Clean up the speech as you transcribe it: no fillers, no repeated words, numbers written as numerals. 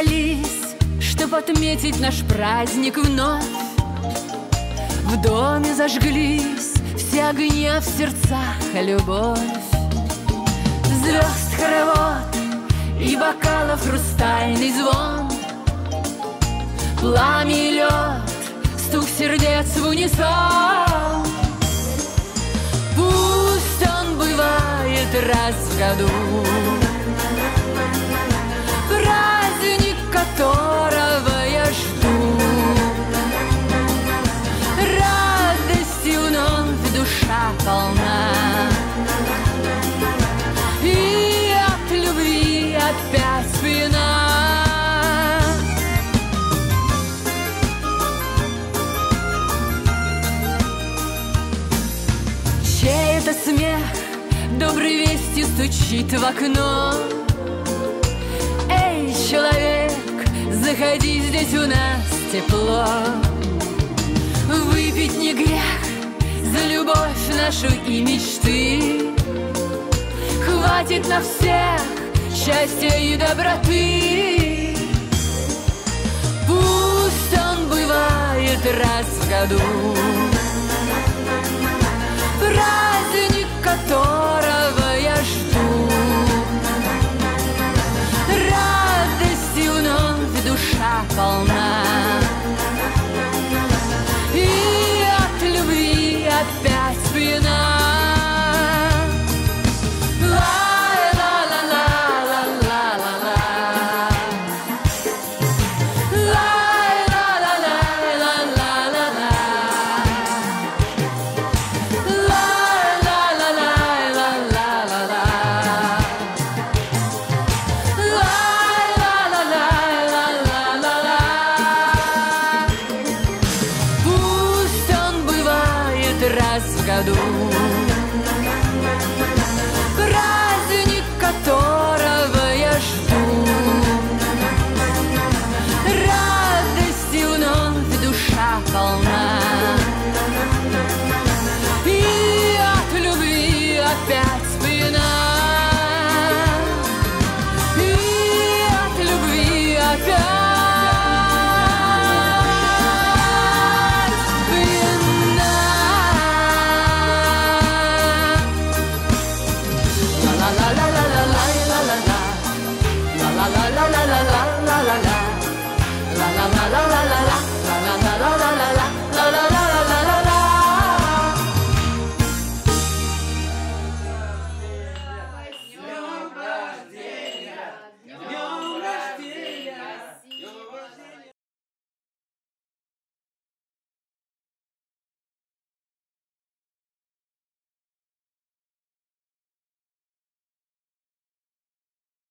собрались, чтоб отметить наш праздник вновь. В доме зажглись все огни, а в сердцах любовь. Звезд хоровод и бокалов хрустальный звон, пламя и лед, стук сердец в унисон. Пусть он бывает раз в году, праздник, которого я жду. Радостью вновь душа полна, и от любви опять спина. Чей это смех доброй вестью стучит в окно? Эй, человек, заходи, здесь у нас тепло. Выпить не грех за любовь нашу и мечты. Хватит на всех счастья и доброты. Пусть он бывает раз в году, праздник, которого я жду. Радостью вновь душа полна, и от любви опять спина. Раз в году, праздник, которого я жду. Радостью вновь душа полна, и от любви опять спина. И от любви опять. La la la la la la la la la la la la la la la la.